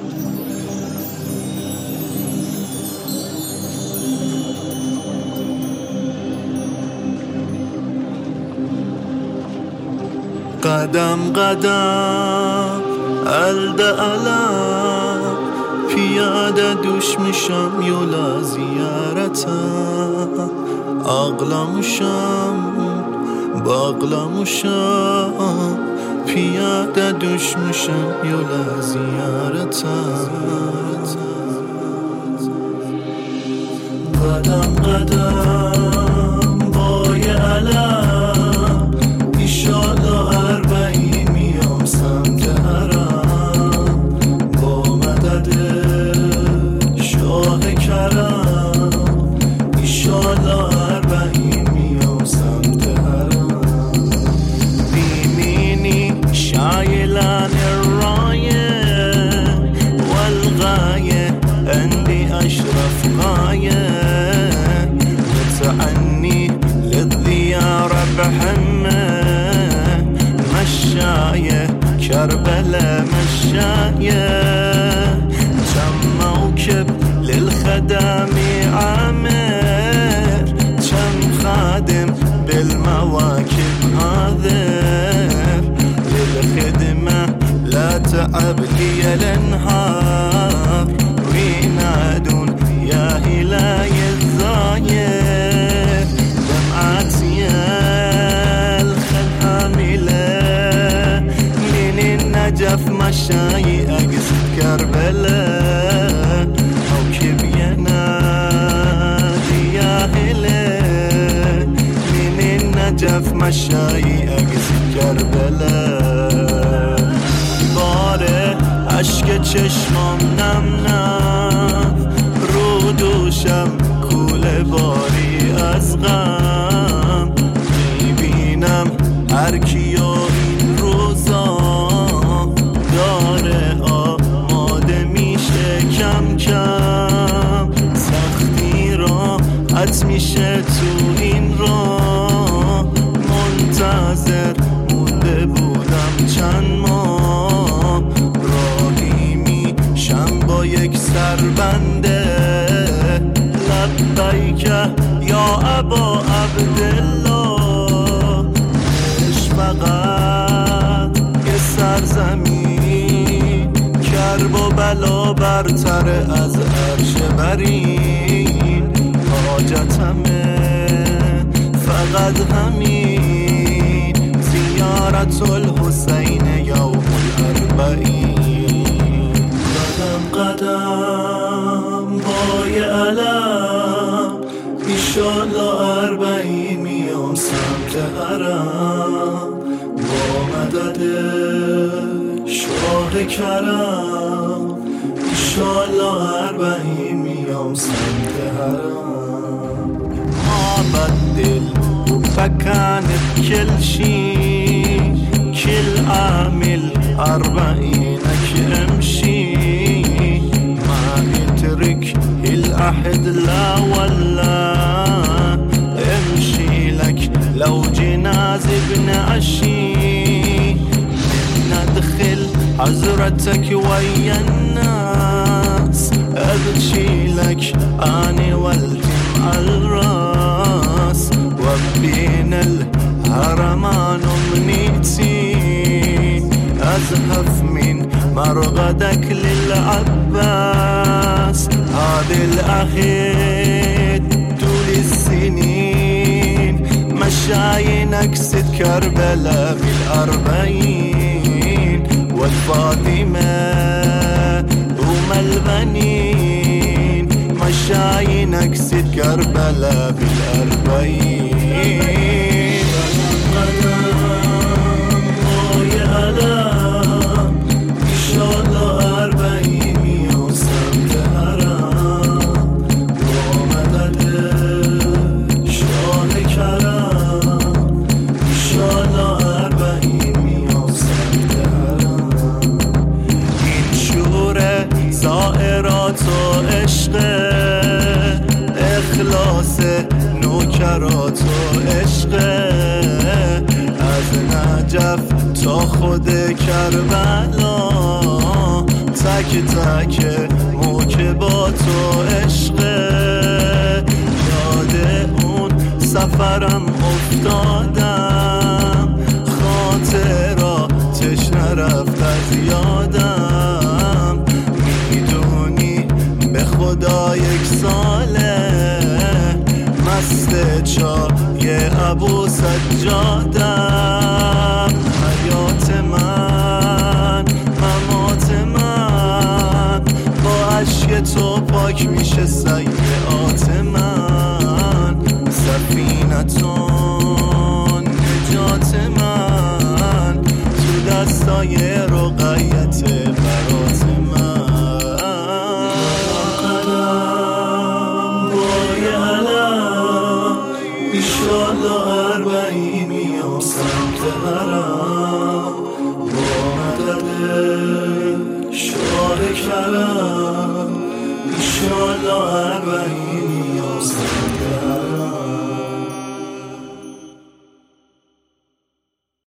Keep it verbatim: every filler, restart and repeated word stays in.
قدم قدم الده علم پیاده دوش میشم یولا زیارتم اقلاموشم باقلاموشم پیاده دوش میشم یولا زیارتم قدم قدم بای علم ایشالا اربعی میام سمت حرم با مدد شاه کرم ایشالا اربعی میام سمت حرم بیمینی شایلان الرايه والغايه عندي اشرف غايه متعني للزياره بحمه مشاية كربلاء مشاية كم موكب للخدم عامر كم خادم بالمواكب هاذر للخدمة لا تعب لي الانهار وينادون يا إلهي الزاير دمعاتي نجف مشاي أقصد كربلاء موكب ينادي يا هلال من النجف مشاي أقصد كربلاء باره عشق چشمام نم نم رو دوشم کوله باری از غم میبینم هر کیو این روزا داره آماده میشه کم کم سختی را حت میشه تو این را منتظر مونده بودم چند ماه راهی میشم با یک سربنده لبیک یا ابا عبدالله عشق فقط یه سرزمین کرب و بلا برتر از عرش برین حاجتمه فقط همین زیارت الحسین یوم الاربعین قدم قدم بای علم ایشالا اربعین میام سمت حرم با مدد شاه کرم ایشالا اربعین میام سمت حرم ما بدل وفكانت كل شي كل عامل أربعينك امشي ما يترك الأحد لا ولا امشي لك لو جناز ابن عشي ندخل حضرتك ويا الناس ابشي لك اني والتم الراس وبين الهرمان امنيتي ازهف من مرغدك للعباس هذا الاخيد طول السنين مشاينك ست كربلاء بالاربعين والفاطمة ام البنين مشاينك ست كربلاء بالاربعين نوکرات و عشقه از نجف تا خود کربلا تک تک موج با تو عشقه. یاد اون سفرم افتادم، خاطراتش نرفت از یادم. میدونی به خدا یک ساله مست چای ابو سجادم. حیات من ممات من با عشق تو پاک میشه سیئات من. سفینتون نجات من تو دستای رقیت برات من. قدم بای علم ایشالله اربعی میام سمت حرم. با مدد شعار کرم ایشالله اربعی